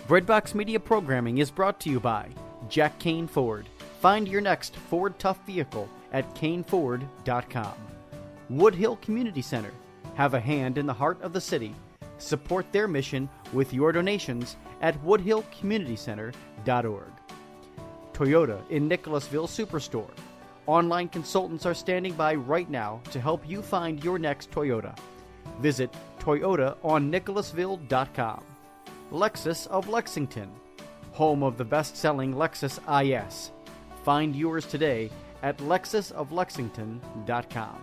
Breadbox Media programming is brought to you by Jack Kane Ford. Find your next Ford Tough vehicle at caneford.com. Woodhill Community Center. Have a hand in the heart of the city. Support their mission with your donations at woodhillcommunitycenter.org. Toyota in Nicholasville Superstore. Online consultants are standing by right now to help you find your next Toyota. Visit toyotaonnicholasville.com. Lexus of Lexington, home of the best-selling Lexus IS. Find yours today at lexusoflexington.com.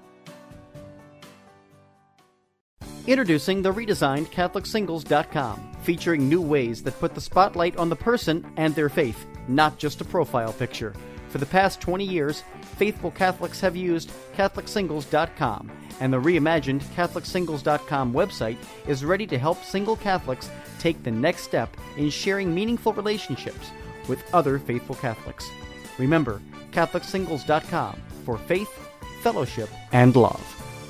Introducing the redesigned CatholicSingles.com, featuring new ways that put the spotlight on the person and their faith, not just a profile picture. For the past 20 years, faithful Catholics have used CatholicSingles.com, and the reimagined CatholicSingles.com website is ready to help single Catholics take the next step in sharing meaningful relationships with other faithful Catholics. Remember, CatholicSingles.com for faith, fellowship, and love.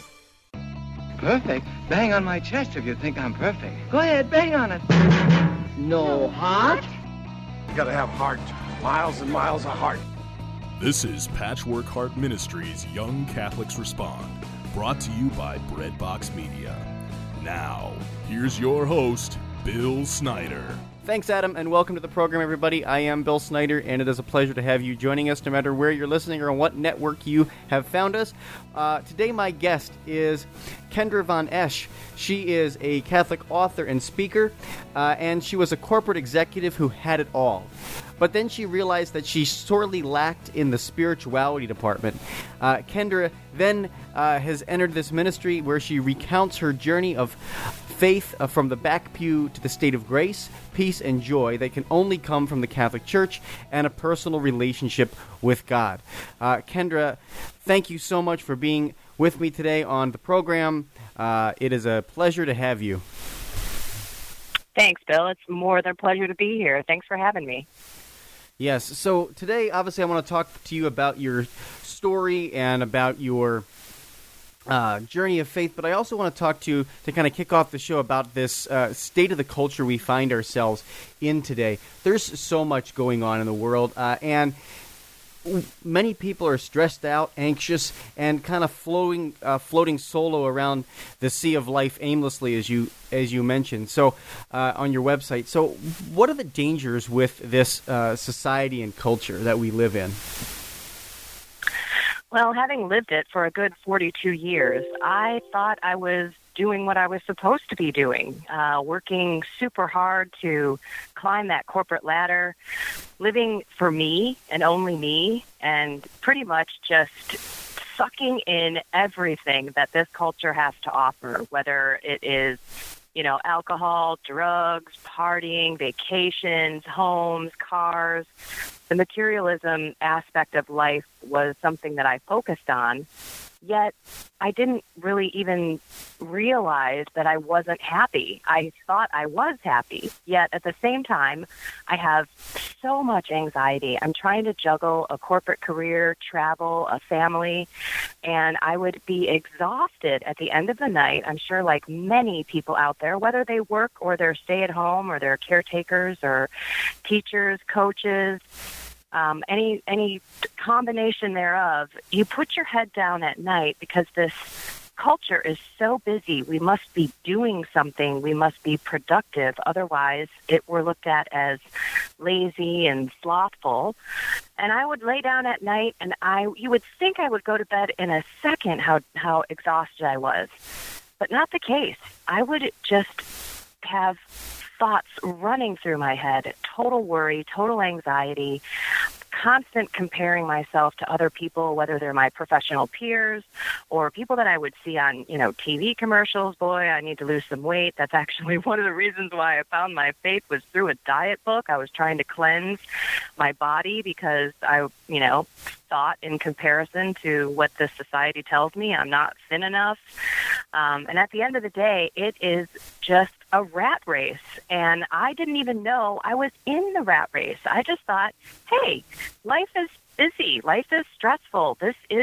Perfect? Bang on my chest if you think I'm perfect. Go ahead, bang on it. No heart? You gotta have heart. Miles and miles of heart. This is Patchwork Heart Ministries' Young Catholics Respond, brought to you by Breadbox Media. Now, here's your host, Bill Snyder. Thanks, Adam, and welcome to the program, everybody. I am Bill Snyder, and it is a pleasure to have you joining us, no matter where you're listening or on what network you have found us. Today, my guest is Kendra Von Esch. She is a Catholic author and speaker, and she was a corporate executive who had it all. But then she realized that she sorely lacked in the spirituality department. Kendra then has entered this ministry where she recounts her journey of faith from the back pew to the state of grace, peace, and joy that can only come from the Catholic Church and a personal relationship with God. Kendra, thank you so much for being with me today on the program. It is a pleasure to have you. Thanks, Bill. It's more than a pleasure to be here. Thanks for having me. Yes, so today, obviously, I want to talk to you about your story and about your journey of faith, but I also want to talk to you to kind of kick off the show about this state of the culture we find ourselves in today. There's so much going on in the world, and many people are stressed out, anxious, and kind of floating solo around the sea of life aimlessly, as you mentioned. So, on your website. So, what are the dangers with this society and culture that we live in? Well, having lived it for a good 42 years, I thought I was doing what I was supposed to be doing, working super hard to climb that corporate ladder, living for me and only me, and pretty much just sucking in everything that this culture has to offer, whether it is, alcohol, drugs, partying, vacations, homes, cars. The materialism aspect of life was something that I focused on, yet I didn't really even realize that I wasn't happy. I thought I was happy, yet at the same time, I have so much anxiety. I'm trying to juggle a corporate career, travel, a family, and I would be exhausted at the end of the night. I'm sure like many people out there, whether they work or they're stay-at-home or they're caretakers or teachers, coaches, any combination thereof, you put your head down at night because this culture is so busy. We must be doing something. We must be productive. Otherwise, we're looked at as lazy and slothful. And I would lay down at night, and you would think I would go to bed in a second how exhausted I was. But not the case. I would just have thoughts running through my head, total worry, total anxiety, constant comparing myself to other people, whether they're my professional peers or people that I would see on, TV commercials. Boy, I need to lose some weight. That's actually one of the reasons why I found my faith was through a diet book. I was trying to cleanse my body because I, thought in comparison to what the society tells me I'm not thin enough. And at the end of the day, it is just a rat race. And I didn't even know I was in the rat race. I just thought, hey, life is busy. Life is stressful. This is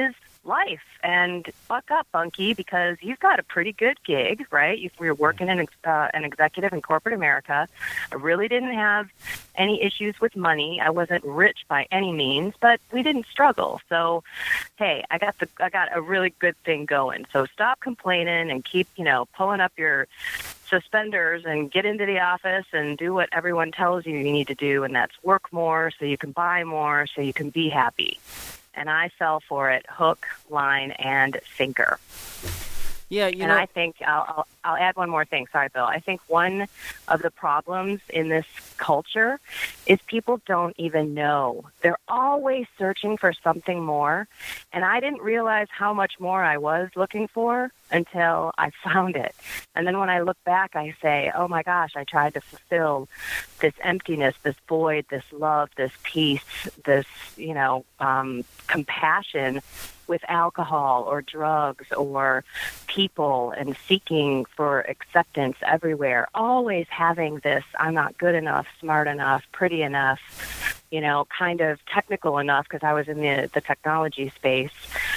life. And buck up, Bunky, because you've got a pretty good gig, right? You're working in an executive in corporate America. I really didn't have any issues with money. I wasn't rich by any means, but we didn't struggle. So, hey, I got a really good thing going. So stop complaining and keep, pulling up your suspenders and get into the office and do what everyone tells you need to do, and that's work more so you can buy more so you can be happy. And I fell for it, hook, line, and sinker. Yeah, and I think I'll add one more thing. Sorry, Bill. I think one of the problems in this culture is people don't even know. They're always searching for something more, and I didn't realize how much more I was looking for until I found it. And then when I look back, I say, oh my gosh, I tried to fulfill this emptiness, this void, this love, this peace, this, compassion with alcohol or drugs or people, and seeking for acceptance everywhere, always having this, I'm not good enough, smart enough, pretty enough, kind of technical enough, because I was in the technology space,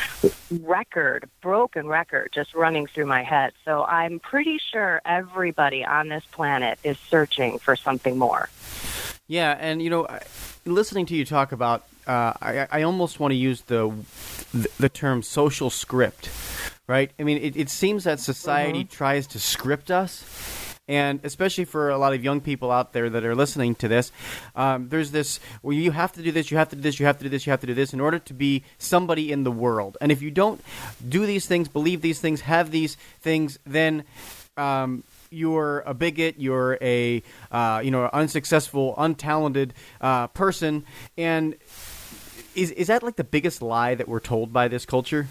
broken record just running through my head. So I'm pretty sure everybody on this planet is searching for something more. Yeah, and listening to you talk about, I almost want to use the term social script, right? I mean, it seems that society tries to script us, and especially for a lot of young people out there that are listening to this, there's this, well, you have to do this, you have to do this, you have to do this, you have to do this in order to be somebody in the world. And if you don't do these things, believe these things, have these things, then you're a bigot, you're a unsuccessful, untalented person. And is that like the biggest lie that we're told by this culture?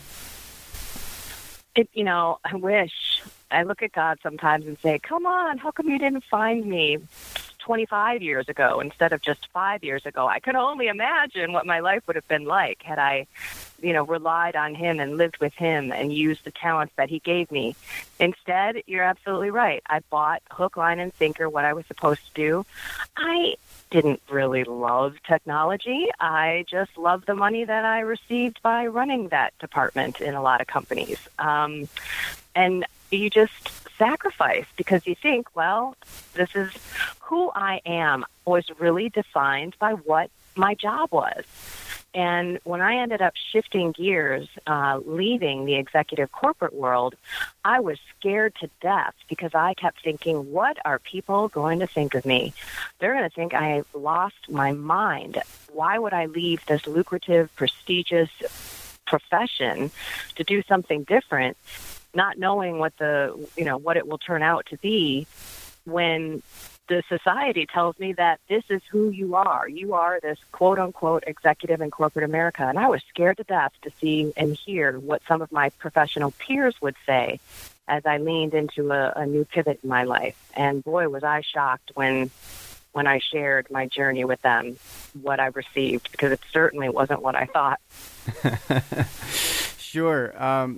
I wish. I look at God sometimes and say, come on, how come you didn't find me 25 years ago instead of just 5 years ago? I can only imagine what my life would have been like had I, relied on him and lived with him and used the talents that he gave me. Instead, you're absolutely right. I bought hook, line, and sinker what I was supposed to do. I didn't really love technology. I just loved the money that I received by running that department in a lot of companies. And you just sacrifice because you think, well, this is who I am was really defined by what my job was. And when I ended up shifting gears, leaving the executive corporate world, I was scared to death because I kept thinking, what are people going to think of me? They're going to think I've lost my mind. Why would I leave this lucrative, prestigious profession to do something different, not knowing what what it will turn out to be when the society tells me that this is who you are. You are this quote-unquote executive in corporate America. And I was scared to death to see and hear what some of my professional peers would say as I leaned into a new pivot in my life. And boy, was I shocked when I shared my journey with them, what I received, because it certainly wasn't what I thought. Sure.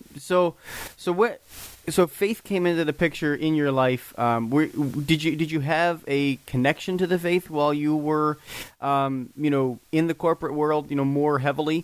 So faith came into the picture in your life. Did you have a connection to the faith while you were, in the corporate world, more heavily?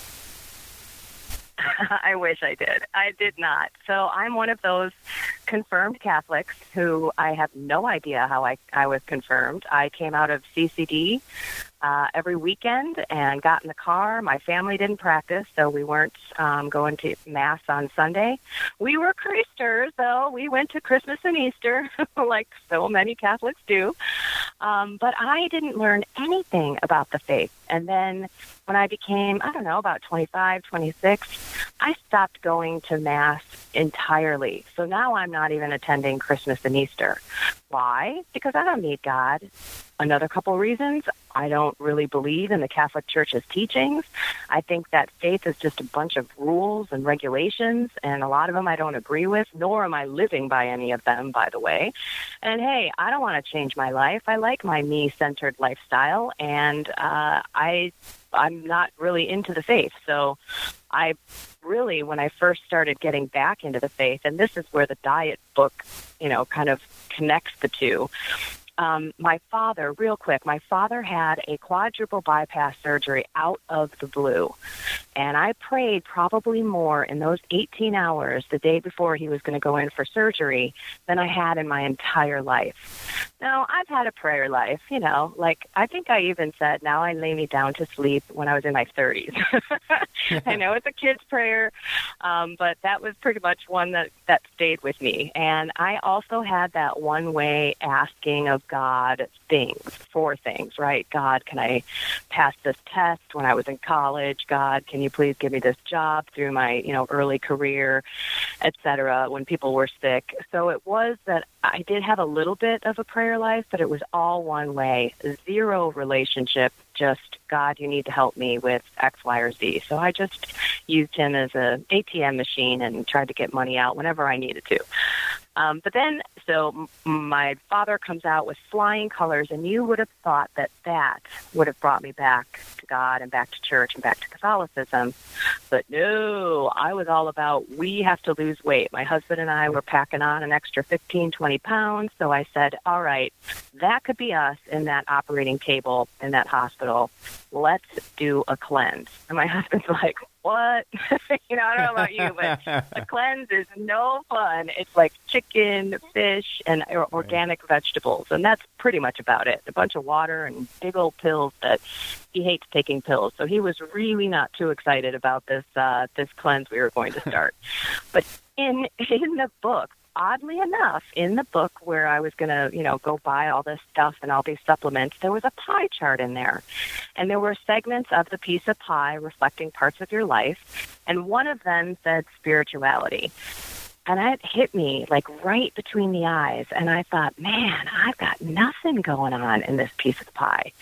I wish I did. I did not. So I'm one of those confirmed Catholics who I have no idea how I was confirmed. I came out of CCD every weekend and got in the car. My family didn't practice, so we weren't going to Mass on Sunday. We were Christers, though. We went to Christmas and Easter, like so many Catholics do. But I didn't learn anything about the faith. And then when I became, about 25, 26, I stopped going to Mass entirely. So now I'm not even attending Christmas and Easter. Why? Because I don't need God. Another couple reasons, I don't really believe in the Catholic Church's teachings. I think that faith is just a bunch of rules and regulations, and a lot of them I don't agree with, nor am I living by any of them, by the way. And hey, I don't want to change my life. I like my me-centered lifestyle, and I'm not really into the faith. So I really, when I first started getting back into the faith, and this is where the diet book, kind of connects the two, my father, real quick, my father had a quadruple bypass surgery out of the blue. And I prayed probably more in those 18 hours the day before he was going to go in for surgery than I had in my entire life. Now, I've had a prayer life, like I think I even said, now I lay me down to sleep when I was in my 30s. I know it's a kid's prayer, but that was pretty much one that stayed with me. And I also had that one-way asking of God for things, right? God, can I pass this test when I was in college? God, can you please give me this job through my, early career, et cetera, when people were sick? So it was that I did have a little bit of a prayer life, but it was all one way, zero relationship, just, God, you need to help me with X, Y, or Z. So I just used him as an ATM machine and tried to get money out whenever I needed to. But then, so my father comes out with flying colors, and you would have thought that would have brought me back to God and back to church and back to Catholicism. But no, I was all about, we have to lose weight. My husband and I were packing on an extra 15, 20 pounds. So I said, all right, that could be us in that operating table in that hospital. Let's do a cleanse. And my husband's like, what? I don't know about you, but a cleanse is no fun. It's like chicken, fish, and organic vegetables, and that's pretty much about it. A bunch of water and big old pills that he hates taking pills. So he was really not too excited about this cleanse we were going to start. But in the book, oddly enough, in the book where I was going to, go buy all this stuff and all these supplements, there was a pie chart in there. And there were segments of the piece of pie reflecting parts of your life. And one of them said spirituality. And it hit me like right between the eyes. And I thought, man, I've got nothing going on in this piece of pie.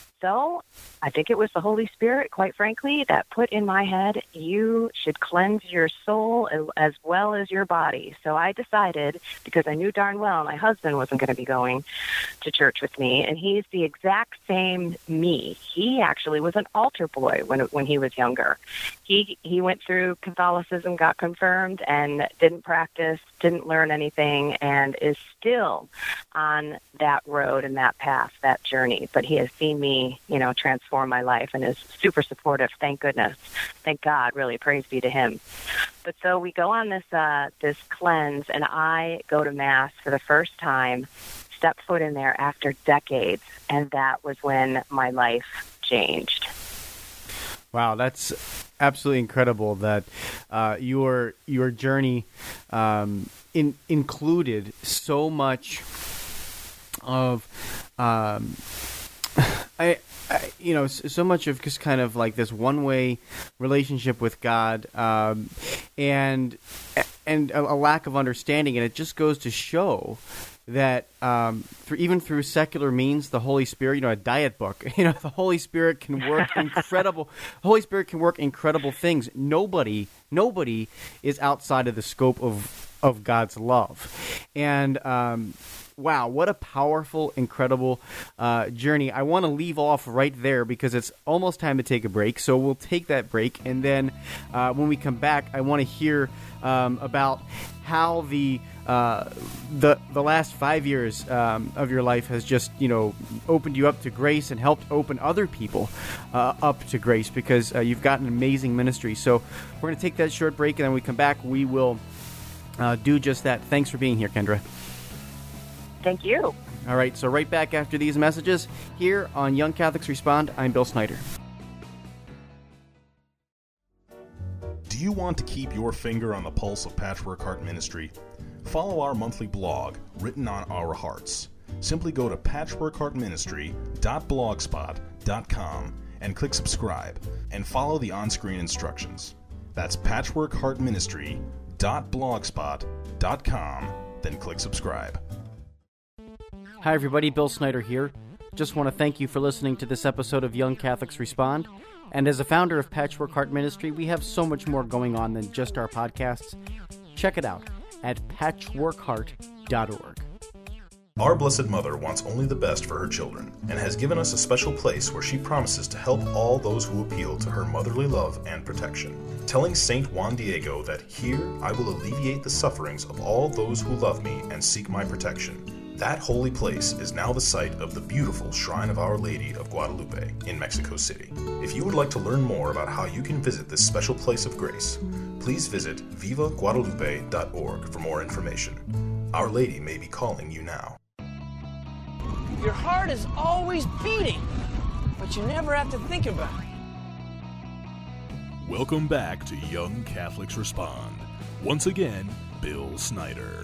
So I think it was the Holy Spirit, quite frankly, that put in my head, you should cleanse your soul as well as your body. So I decided, because I knew darn well my husband wasn't going to be going to church with me, and he's the exact same me. He actually was an altar boy when he was younger. He went through Catholicism, got confirmed, and didn't practice, didn't learn anything, and is still on that road and that path, that journey. But he has seen me, transform my life and is super supportive. Thank goodness. Thank God, really. Praise be to him. But so we go on this cleanse, and I go to Mass for the first time, step foot in there after decades, and that was when my life changed. Wow, that's absolutely incredible that your journey included so much of so much of just kind of like this one-way relationship with God, and a lack of understanding, and it just goes to show that through secular means, the Holy Spirit, a diet book, the Holy Spirit can work incredible. Holy Spirit can work incredible things. Nobody is outside of the scope of God's love, and wow, what a powerful, incredible journey. I want to leave off right there because it's almost time to take a break. So we'll take that break, and then when we come back, I want to hear about how the last 5 years of your life has just, opened you up to grace and helped open other people up to grace, because you've got an amazing ministry. So we're going to take that short break, and then when we come back, we will do just that. Thanks for being here, Kendra. Thank you. All right, so right back after these messages here on Young Catholics Respond. I'm Bill Snyder. Do you want to keep your finger on the pulse of Patchwork Heart Ministry? Follow our monthly blog, Written on Our Hearts. Simply go to patchworkheartministry.blogspot.com and click subscribe, and follow the on-screen instructions. That's patchworkheartministry.blogspot.com, then click subscribe. Hi everybody, Bill Snyder here. Just want to thank you for listening to this episode of Young Catholics Respond. And as a founder of Patchwork Heart Ministry, we have so much more going on than just our podcasts. Check it out at patchworkheart.org. Our Blessed Mother wants only the best for her children and has given us a special place where she promises to help all those who appeal to her motherly love and protection. Telling Saint Juan Diego that, "Here I will alleviate the sufferings of all those who love me and seek my protection." That holy place is now the site of the beautiful Shrine of Our Lady of Guadalupe in Mexico City. If you would like to learn more about how you can visit this special place of grace, please visit vivaguadalupe.org for more information. Our Lady may be calling you now. Your heart is always beating, but you never have to think about it. Welcome back to Young Catholics Respond. Once again, Bill Snyder.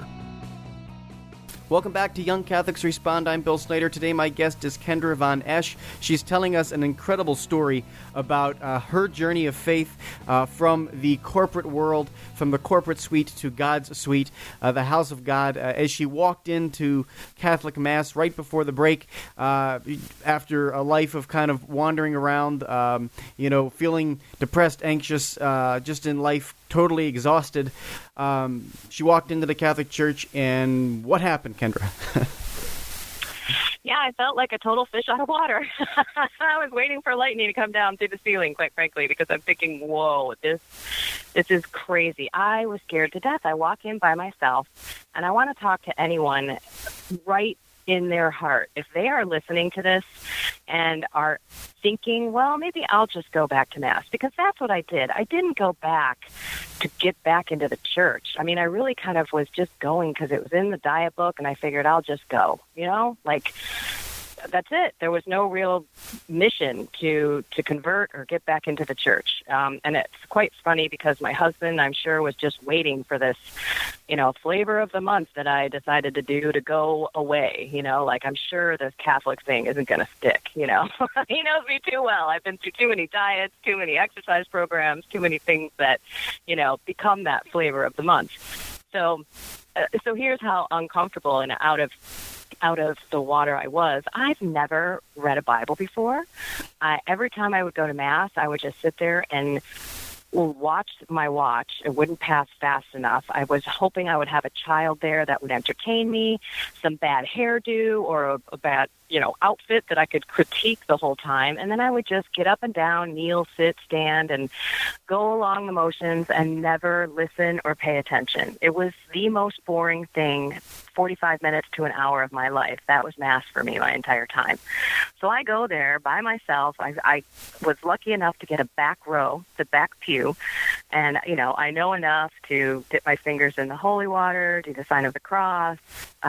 Welcome back to Young Catholics Respond. I'm Bill Snyder. Today my guest is Kendra Von Esch. She's telling us an incredible story about her journey of faith from the corporate world, from the corporate suite to God's suite, the house of God, as she walked into Catholic Mass right before the break after a life of kind of wandering around, feeling depressed, anxious, just in life, totally exhausted. She walked into the Catholic Church, and what happened, Kendra? Yeah, I felt like a total fish out of water. I was waiting for lightning to come down through the ceiling, quite frankly, because I'm thinking, whoa, this is crazy. I was scared to death. I walk in by myself, and I want to talk to anyone right in their heart. If they are listening to this and are thinking, well, maybe I'll just go back to Mass, because that's what I did. I didn't go back to get back into the church. I mean, I really kind of was just going because it was in the diet book, and I figured I'll just go, that's it. There was no real mission to convert or get back into the church. And it's quite funny because my husband, I'm sure, was just waiting for this, flavor of the month that I decided to do to go away. I'm sure this Catholic thing isn't going to stick, He knows me too well. I've been through too many diets, too many exercise programs, too many things that, become that flavor of the month. So here's how uncomfortable and out of the water I was. I've never read a Bible before. Every time I would go to Mass, I would just sit there and watch my watch. It wouldn't pass fast enough. I was hoping I would have a child there that would entertain me, some bad hairdo or a bad, outfit that I could critique the whole time. And then I would just get up and down, kneel, sit, stand, and go along the motions and never listen or pay attention. It was the most boring thing, 45 minutes to an hour of my life. That was Mass for me my entire time. So I go there by myself. I was lucky enough to get a back row, the back pew. And, I know enough to dip my fingers in the holy water, do the sign of the cross,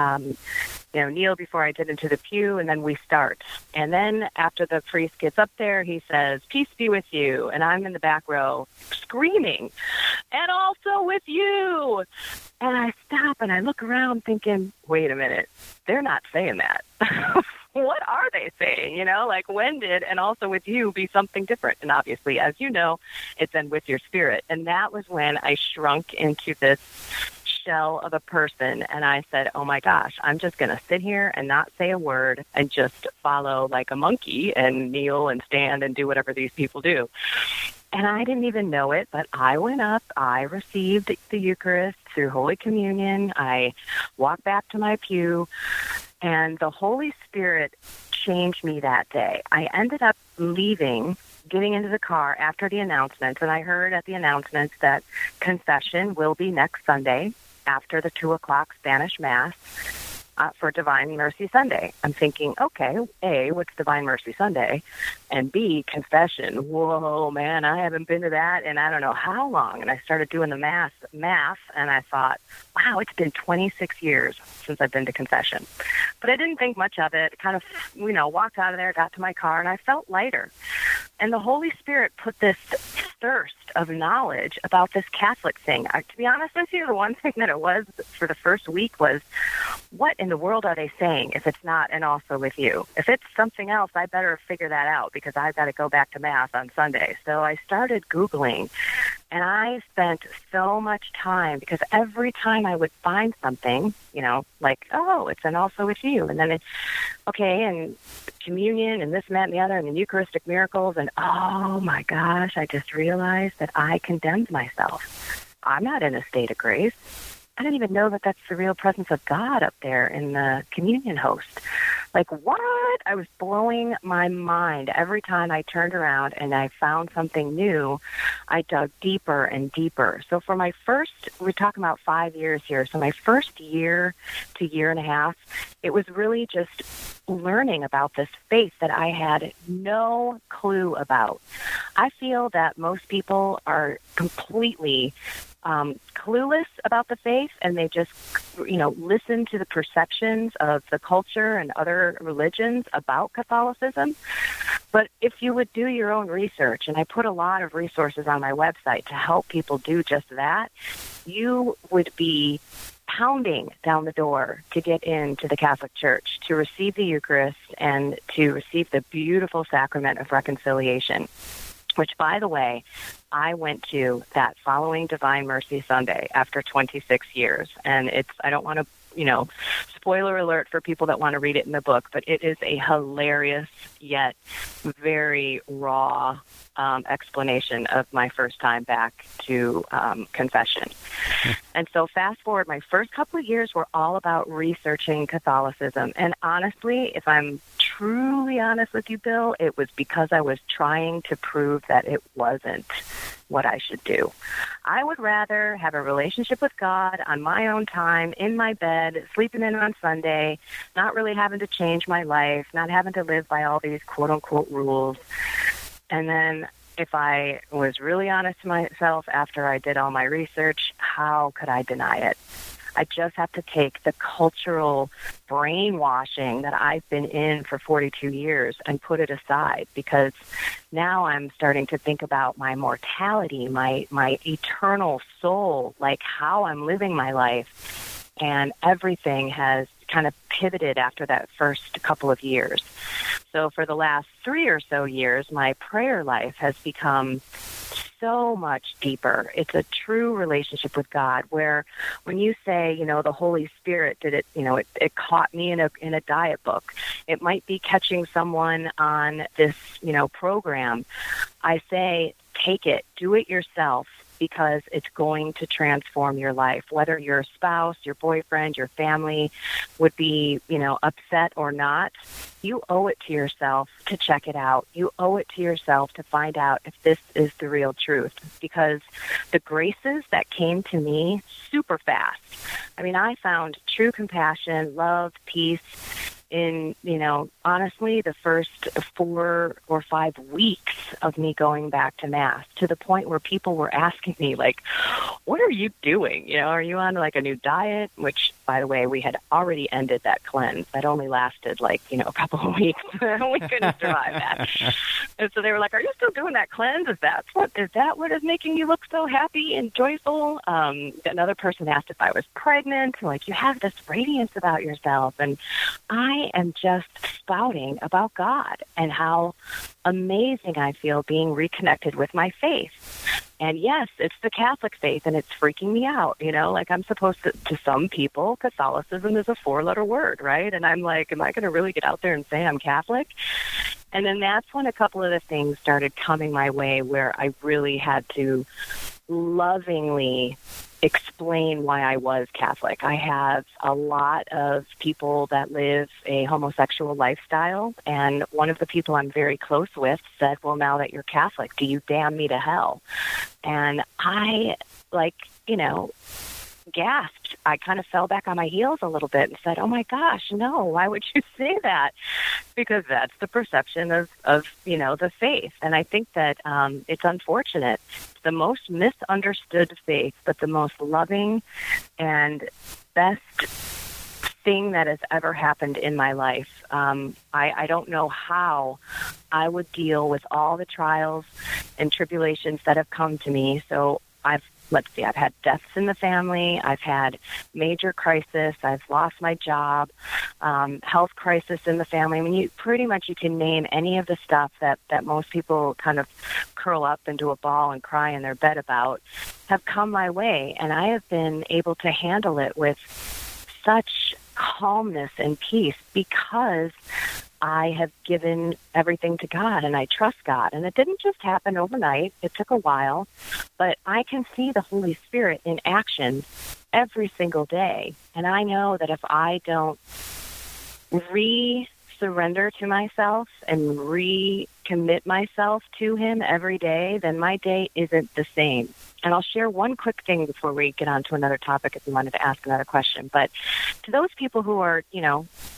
kneel before I get into the pew, and then we start. And then after the priest gets up there, he says, "Peace be with you." And I'm in the back row screaming, "And also with you." And I stop and I look around thinking, wait a minute, they're not saying that. What are they saying? When did "and also with you" be something different? And obviously, as you know, it's "and with your spirit." And that was when I shrunk into this shell of a person, and I said, oh my gosh, I'm just going to sit here and not say a word and just follow like a monkey and kneel and stand and do whatever these people do. And I didn't even know it, but I went up, I received the Eucharist through Holy Communion, I walked back to my pew, and the Holy Spirit changed me that day. I ended up leaving, getting into the car after the announcements, and I heard at the announcements that confession will be next Sunday after the 2 o'clock Spanish Mass for Divine Mercy Sunday. I'm thinking, okay, A, what's Divine Mercy Sunday? And B, confession. Whoa, man, I haven't been to that in I don't know how long. And I started doing the math, and I thought, wow, it's been 26 years since I've been to confession. But I didn't think much of it. Kind of, walked out of there, got to my car, and I felt lighter. And the Holy Spirit put this thirst of knowledge about this Catholic thing. To be honest with you, the one thing that it was for the first week was, what in the world are they saying if it's not "and also with you"? If it's something else, I better figure that out because I've got to go back to Mass on Sunday. So I started Googling, and I spent so much time because every time I would find something, oh, it's "and also with you." And then and communion and this and that and the other and the Eucharistic miracles. And oh my gosh, I just realized that I condemned myself. I'm not in a state of grace. I didn't even know that that's the real presence of God up there in the communion host. Like, what? I was blowing my mind. Every time I turned around and I found something new, I dug deeper and deeper. So for my first, we're talking about 5 years here, so my first year to year and a half, it was really just learning about this faith that I had no clue about. I feel that most people are completely clueless about the faith, and they just, listen to the perceptions of the culture and other religions about Catholicism. But if you would do your own research, and I put a lot of resources on my website to help people do just that, you would be pounding down the door to get into the Catholic Church, to receive the Eucharist, and to receive the beautiful sacrament of reconciliation, which, by the way, I went to that following Divine Mercy Sunday after 26 years. And I don't want to, spoiler alert for people that want to read it in the book, but it is a hilarious yet very raw explanation of my first time back to confession. And so fast forward, my first couple of years were all about researching Catholicism. And honestly, if I'm truly honest with you, Bill, it was because I was trying to prove that it wasn't what I should do. I would rather have a relationship with God on my own time, in my bed, sleeping in on Sunday, not really having to change my life, not having to live by all these quote-unquote rules. And then if I was really honest to myself after I did all my research, how could I deny it? I just have to take the cultural brainwashing that I've been in for 42 years and put it aside, because now I'm starting to think about my mortality, my eternal soul, like how I'm living my life. And everything has kind of pivoted after that first couple of years. So for the last 3 or so years, my prayer life has become so much deeper. It's a true relationship with God, where when you say, the Holy Spirit did it, it caught me in a diet book. It might be catching someone on this, program. I say, take it, do it yourself, because it's going to transform your life. Whether your spouse, your boyfriend, your family would be, upset or not, you owe it to yourself to check it out. You owe it to yourself to find out if this is the real truth, because the graces that came to me super fast. I mean, I found true compassion, love, peace in, honestly, the first 4 or 5 weeks of me going back to Mass, to the point where people were asking me, like, what are you doing? Are you on like a new diet? Which, by the way, we had already ended that cleanse. That only lasted like, a couple of weeks. We couldn't survive that. And so they were like, are you still doing that cleanse? Is that what is making you look so happy and joyful? Another person asked if I was pregnant. Like, you have this radiance about yourself. And I am just spouting about God and how amazing I feel being reconnected with my faith. And yes, it's the Catholic faith, and it's freaking me out. Like, I'm supposed to some people, Catholicism is a 4-letter word, right? And I'm like, am I going to really get out there and say I'm Catholic? And then that's when a couple of the things started coming my way, where I really had to lovingly explain why I was Catholic. I have a lot of people that live a homosexual lifestyle, and one of the people I'm very close with said, well, now that you're Catholic, do you damn me to hell? And I, gasped. I kind of fell back on my heels a little bit and said, oh my gosh, no, why would you say that? Because that's the perception of the faith. And I think that it's unfortunate. The most misunderstood faith, but the most loving and best thing that has ever happened in my life. I don't know how I would deal with all the trials and tribulations that have come to me. So I've had deaths in the family. I've had major crisis. I've lost my job, health crisis in the family. I mean, you can name any of the stuff that most people kind of curl up into a ball and cry in their bed about have come my way. And I have been able to handle it with such calmness and peace because I have given everything to God and I trust God. And it didn't just happen overnight. It took a while. But I can see the Holy Spirit in action every single day. And I know that if I don't re-surrender to myself and recommit myself to Him every day, then my day isn't the same. And I'll share one quick thing before we get on to another topic if you wanted to ask another question. But to those people who are,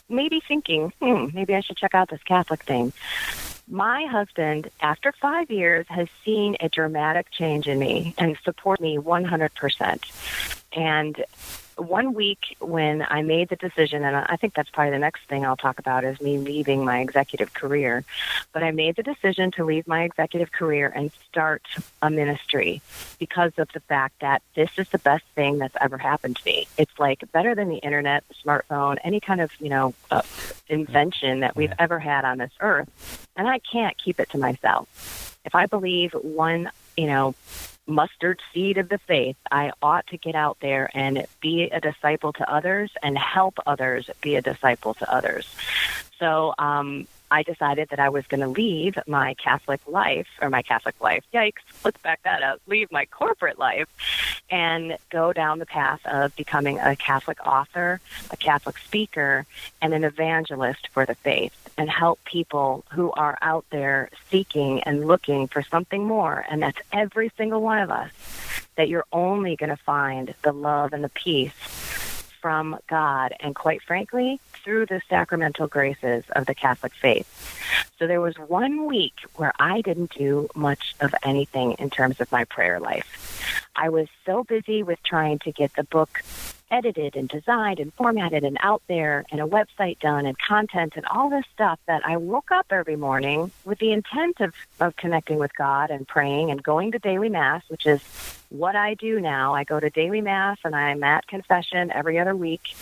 maybe thinking, maybe I should check out this Catholic thing. My husband, after 5 years, has seen a dramatic change in me and supports me 100%. And 1 week when I made the decision, and I think that's probably the next thing I'll talk about is me leaving my executive career, but I made the decision to leave my executive career and start a ministry because of the fact that this is the best thing that's ever happened to me. It's like better than the internet, the smartphone, any kind of, invention that we've ever had on this earth. And I can't keep it to myself. If I believe one, mustard seed of the faith, I ought to get out there and be a disciple to others and help others be a disciple to others. So I decided that I was going to leave my Catholic life, yikes, let's back that up, leave my corporate life and go down the path of becoming a Catholic author, a Catholic speaker, and an evangelist for the faith, and help people who are out there seeking and looking for something more, and that's every single one of us, that you're only going to find the love and the peace from God, and quite frankly, through the sacramental graces of the Catholic faith. So there was 1 week where I didn't do much of anything in terms of my prayer life. I was so busy with trying to get the book edited and designed and formatted and out there and a website done and content and all this stuff that I woke up every morning with the intent of connecting with God and praying and going to daily Mass, which is what I do now. I go to daily Mass and I'm at confession every other week.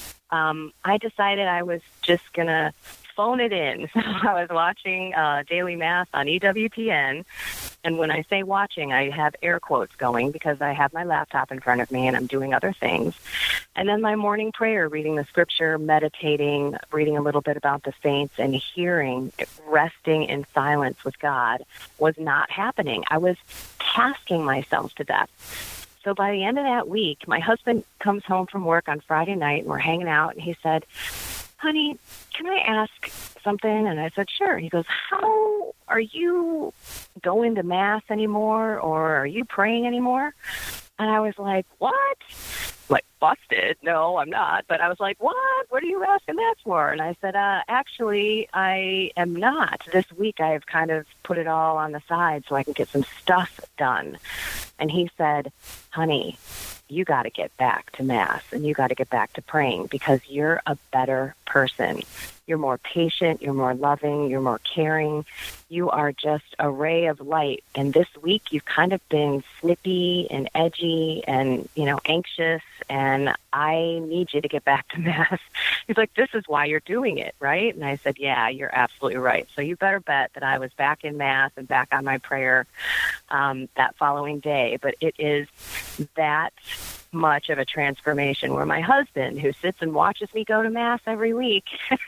I decided I was just going to phone it in. So I was watching daily Mass on EWTN. And when I say watching, I have air quotes going because I have my laptop in front of me and I'm doing other things. And then my morning prayer, reading the scripture, meditating, reading a little bit about the saints, and hearing, resting in silence with God was not happening. I was tasking myself to death. So by the end of that week, my husband comes home from work on Friday night, and we're hanging out, and he said, "Honey, can I ask something?" And I said, "Sure." He goes, "How are you going to Mass anymore, or are you praying anymore?" And I was like, "What?" Like, busted. No, I'm not. But I was like, "What? What are you asking that for?" And I said, actually, I am not. This week I've kind of put it all on the side so I can get some stuff done. And he said, "Honey, you got to get back to Mass and you got to get back to praying because you're a better person. You're more patient, you're more loving, you're more caring. You are just a ray of light. And this week you've kind of been snippy and edgy and, anxious, and I need you to get back to Mass." He's like, "This is why you're doing it, right?" And I said, "Yeah, you're absolutely right." So you better bet that I was back in Mass and back on my prayer that following day. But it is that much of a transformation where my husband, who sits and watches me go to Mass every week,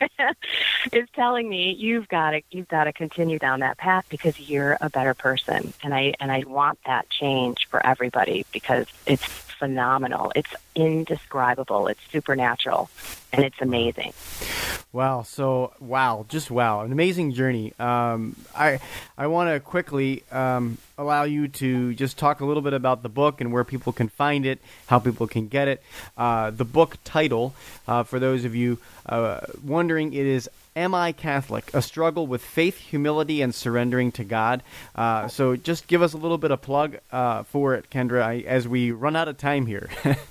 is telling me, you've got to continue down that path because you're a better person. And I want that change for everybody because it's phenomenal. It's indescribable. It's supernatural, and it's amazing. Wow. So, just wow. An amazing journey. I want to quickly allow you to just talk a little bit about the book and where people can find it, how people can get it. The book title, for those of you wondering, it is Am I Catholic? A Struggle with Faith, Humility, and Surrendering to God. So just give us a little bit of plug for it, Kendra, as we run out of time here.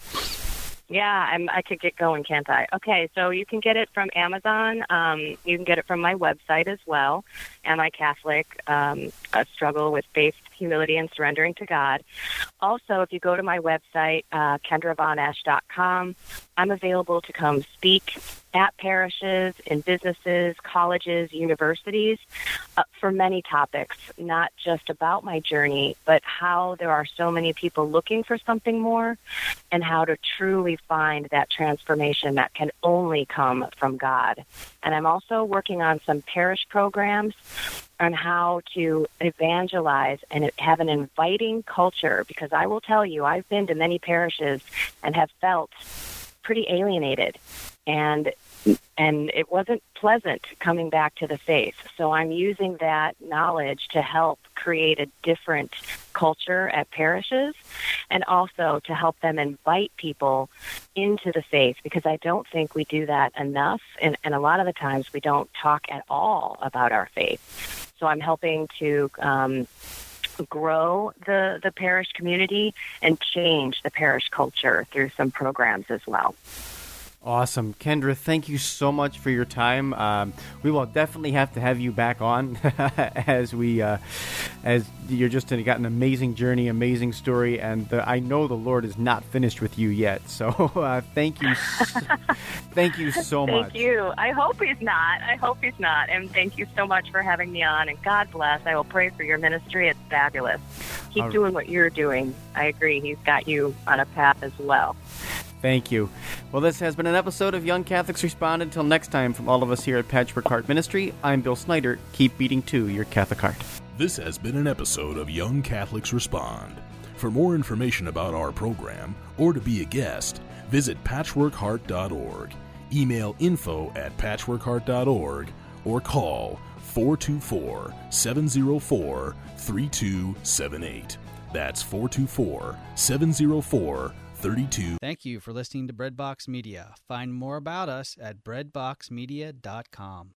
Yeah, I could get going, can't I? Okay, so you can get it from Amazon. You can get it from my website as well, Am I Catholic? A Struggle with Faith, Humility, and Surrendering to God. Also, if you go to my website, KendraVonEsch.com, I'm available to come speak at parishes, in businesses, colleges, universities, for many topics, not just about my journey, but how there are so many people looking for something more and how to truly find that transformation that can only come from God. And I'm also working on some parish programs on how to evangelize and have an inviting culture, because I will tell you, I've been to many parishes and have felt pretty alienated. And and it wasn't pleasant coming back to the faith. So I'm using that knowledge to help create a different culture at parishes, and also to help them invite people into the faith, because I don't think we do that enough, and a lot of the times we don't talk at all about our faith. So I'm helping to grow the parish community and change the parish culture through some programs as well. Awesome. Kendra, thank you so much for your time. We will definitely have to have you back on as you're just got an amazing journey, amazing story, and I know the Lord is not finished with you yet. So thank you. Thank you so much. Thank you. I hope he's not. And thank you so much for having me on. And God bless. I will pray for your ministry. It's fabulous. Keep doing what you're doing. I agree. He's got you on a path as well. Thank you. Well, this has been an episode of Young Catholics Respond. Until next time, from all of us here at Patchwork Heart Ministry, I'm Bill Snyder. Keep beating to your Catholic heart. This has been an episode of Young Catholics Respond. For more information about our program, or to be a guest, visit patchworkheart.org. Email info@patchworkheart.org or call 424-704-3278. That's 424-704-3278. Thank you for listening to Breadbox Media. Find more about us at breadboxmedia.com.